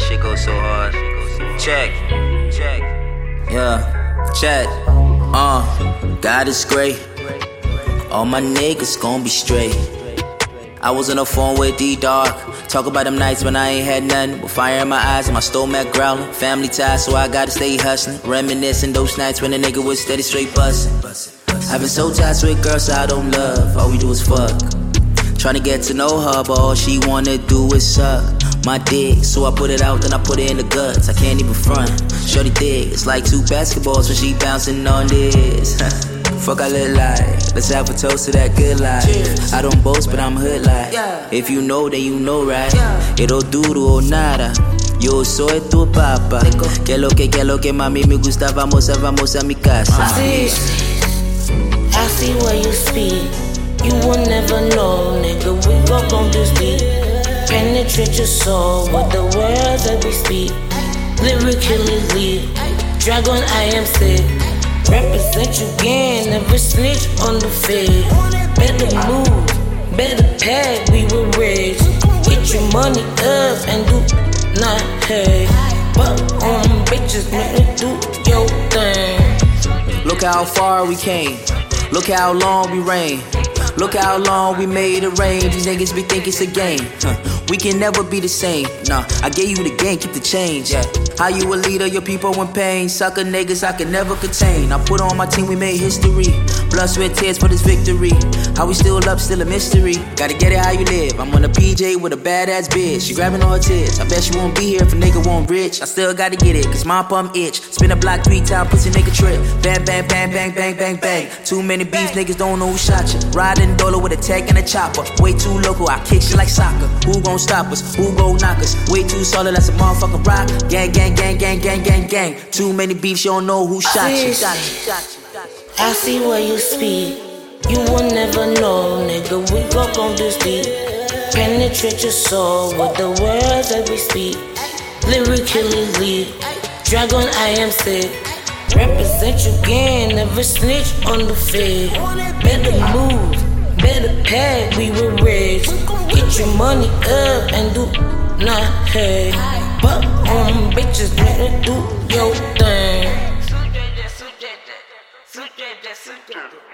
shit goes so hard. Check. Yeah, check. God is great. All my niggas gon' be straight. I was on the phone with D-Dog. Talk about them nights when I ain't had nothing with fire in my eyes and my stomach growling. Family ties, so I gotta stay hustling. Reminiscing those nights when a nigga was steady straight bustin'. I've been so tied with girls I don't love. All we do is fuck. Tryna get to know her, but all she wanna do is suck my dick. So I put it out, then I put it in the guts. I can't even front. Shorty thick, it's like two basketballs when she bouncing on this. Fuck, I look like. Let's have a toast to that good life. Cheers. I don't boast, but I'm hood like. If you know, then you know, right? Ero duro o nada. Yo soy tu papa. Que lo que mami me gusta. Vamos a mi casa. I see where you speak. You will never know, nigga. We walk on this beat. Penetrate your soul with the words that we speak. Lyrically lead. Dragon, I am sick. Represent you again, never snitch on the fed. Better move, better pack, we were rich. Get your money up and do not pay. But bitches, make do your thing. Look how far we came. Look how long we reigned. Look how long we made it rain. These niggas be think it's a game. We can never be the same. Nah, I gave you the game, keep the change. Yeah. How you a leader, your people in pain. Sucker niggas I can never contain. I put on my team, we made history. Blood, sweat, tears for this victory. How we still up, still a mystery. Gotta get it how you live. I'm on a PJ with a badass bitch. She grabbing all her tits. I bet she won't be here if a nigga won't rich. I still gotta get it, cause my pump itch. Spin a block 3 times, pussy nigga trip. Bang, bang, bang, bang, bang, bang, bang. Too many beefs, niggas don't know who shot you. Riding Dolo with a tech and a chopper. Way too local, I kick shit like soccer. Who gon' stop us? Who gon' knock us? Way too solid, that's a motherfucking rock. Gang, gang, gang, gang, gang, gang, gang. Too many beefs, you don't know who shot you. I see where you speak. You will never know, nigga. We walk on this beat. Penetrate your soul with the words that we speak. Lyrically lead. Dragon, I am sick. Represent you again, never snitch on the fed. Better move, better pack, we were rich. Get your money up and do not pay. But bitches, better do your thing.